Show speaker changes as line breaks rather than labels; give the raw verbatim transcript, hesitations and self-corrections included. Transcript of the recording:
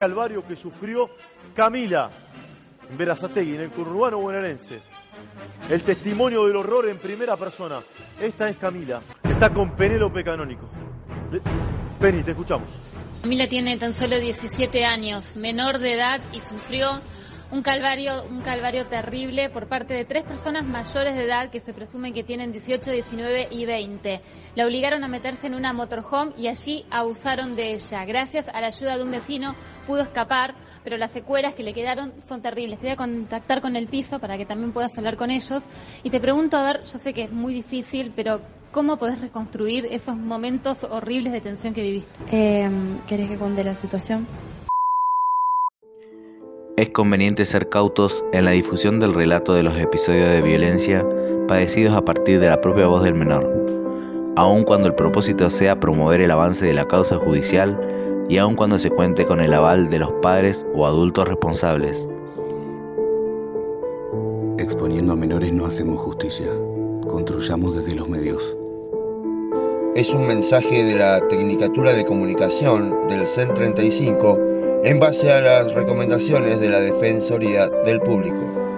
calvario que sufrió Camila en Berazategui, en el conurbano bonaerense. El testimonio del horror en primera persona. Esta es Camila, está con Penélope Canónico. Penny, te escuchamos.
Camila tiene tan solo diecisiete años, menor de edad, y sufrió un calvario, un calvario terrible por parte de tres personas mayores de edad que se presume que tienen dieciocho, diecinueve y veinte. La obligaron a meterse en una motorhome y allí abusaron de ella. Gracias a la ayuda de un vecino pudo escapar, pero las secuelas que le quedaron son terribles. Te voy a contactar con el piso para que también puedas hablar con ellos. Y te pregunto, a ver, yo sé que es muy difícil, pero ¿cómo podés reconstruir esos momentos horribles de tensión que viviste?
Eh, ¿Querés que cuente la situación?
Es conveniente ser cautos en la difusión del relato de los episodios de violencia padecidos a partir de la propia voz del menor, aun cuando el propósito sea promover el avance de la causa judicial y aun cuando se cuente con el aval de los padres o adultos responsables.
Exponiendo a menores no hacemos justicia, construyamos desde los medios.
Es un mensaje de la Tecnicatura de Comunicación del C E N treinta y cinco en base a las recomendaciones de la Defensoría del Público.